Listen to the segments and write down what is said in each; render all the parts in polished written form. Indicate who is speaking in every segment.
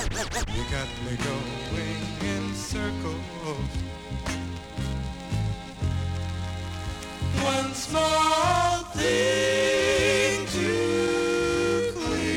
Speaker 1: You got me going in circles. One small thing to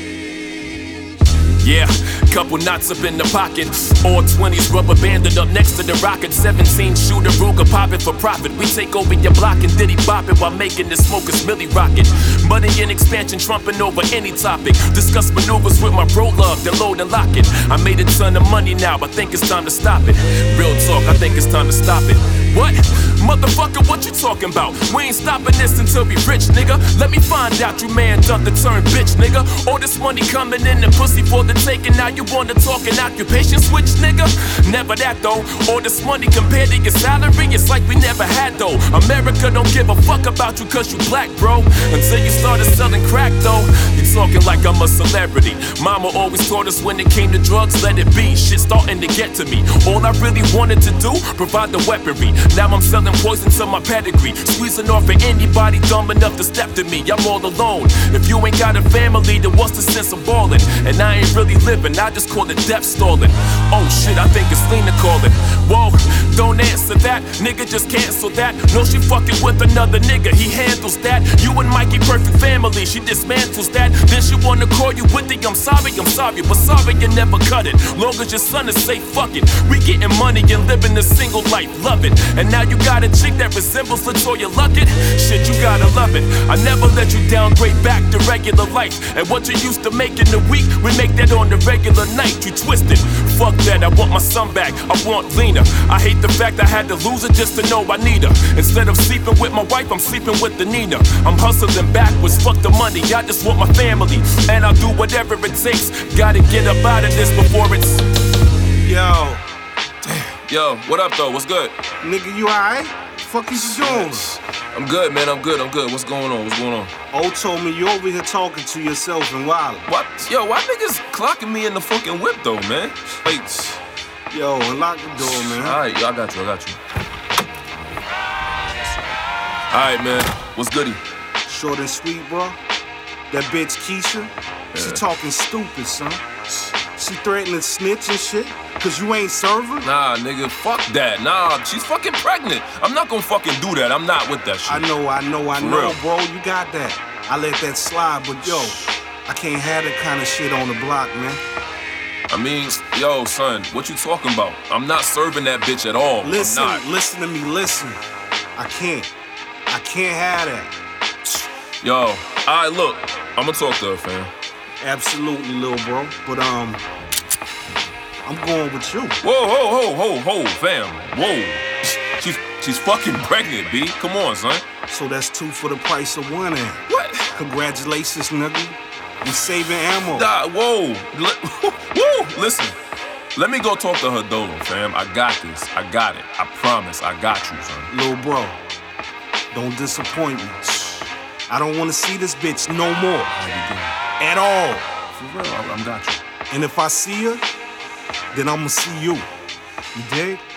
Speaker 1: clean.
Speaker 2: Yeah, couple knots up in the pocket. All 20s rubber banded up next to the rocket. 17 shooter Ruger popping for profit. We take over your block and diddy bop it while making the smokers Millie rocket. Money in expansion trumping over any topic. Discuss maneuvers with my bro love, then load and lock it. I made a ton of money now, I think it's time to stop it. Real talk, I think it's time to stop it. What? Motherfucker, what you talking about? We ain't stopping this until we rich, nigga. Let me find out you man done the turn bitch, nigga. All this money coming in the pussy for the taking. Now you wanna talk an occupation switch, nigga? Never that though. All this money compared to your salary, it's like we never had though. America don't give a fuck about you cause you black, bro. Until you started selling crack though. You talking like I'm a celebrity. Mama always taught us when it came to drugs, let it be. Shit starting to get to me. All I really wanted to do, provide the weaponry. Now I'm selling poison to my pedigree. Squeezing off of anybody dumb enough to step to me. I'm all alone. If you ain't got a family, then what's the sense of ballin'? And I ain't really living, I just call it death stalling. Oh shit, I think it's Lena calling. Whoa, don't answer that. Nigga, just cancel that. No, she fucking with another nigga, he handles that. You and Mikey, perfect family, she dismantles that. Then she wanna call you with the I'm sorry, but sorry you never cut it. Long as your son is safe, fuck it. We getting money and living a single life, love it. And now you got a chick that resembles Latoya Luckett. Shit, you gotta love it. I never let you downgrade back to regular life. And what you used to make in a week, we make that on the regular night. You twisted. Fuck that, I want my son back. I want Lena. I hate the fact I had to lose her just to know I need her. Instead of sleeping with my wife, I'm sleeping with the Nina. I'm hustling backwards, fuck the money. I just want my family. And I'll do whatever it takes. Gotta get up out of this before it's.
Speaker 3: Yo.
Speaker 2: Yo, what up though? What's good?
Speaker 3: Nigga, you alright? Fuck is you doing?
Speaker 2: I'm good, man. I'm good. What's going on?
Speaker 3: O told me you over here talking to yourself and wild.
Speaker 2: What? Yo, why niggas clocking me in the fucking whip though, man? Wait.
Speaker 3: Yo, unlock the door, man.
Speaker 2: Alright, yo, I got you. Alright, man. What's goody?
Speaker 3: Short and sweet, bro. That bitch Keisha, she talking stupid, son. She threatening to snitch and shit, cause you ain't serve her?
Speaker 2: Nah, nigga, fuck that. Nah, she's fucking pregnant. I'm not gonna fucking do that. I'm not with that shit.
Speaker 3: I know,
Speaker 2: real.
Speaker 3: bro. You got that. I let that slide, but yo, I can't have that kind of shit on the block, man.
Speaker 2: I mean, yo, son, what you talking about? I'm not serving that bitch at all.
Speaker 3: Listen,
Speaker 2: I'm not.
Speaker 3: listen to me, listen. I can't have that.
Speaker 2: Yo, alright, look, I'ma talk to her, fam.
Speaker 3: Absolutely, little bro. But I'm going with you.
Speaker 2: Whoa, fam. Whoa. She's fucking pregnant, B. Come on, son.
Speaker 3: So that's 2 for the price of 1, and
Speaker 2: What?
Speaker 3: congratulations, nigga. We saving ammo.
Speaker 2: Nah, whoa. Listen. Let me go talk to her dolo, fam. I got this. I got it. I promise. I got you, son.
Speaker 3: Little bro, don't disappoint me. I don't want to see this bitch no more.
Speaker 2: How you doing?
Speaker 3: At all.
Speaker 2: For real, I got you.
Speaker 3: And if I see her, then I'ma see you. You dig?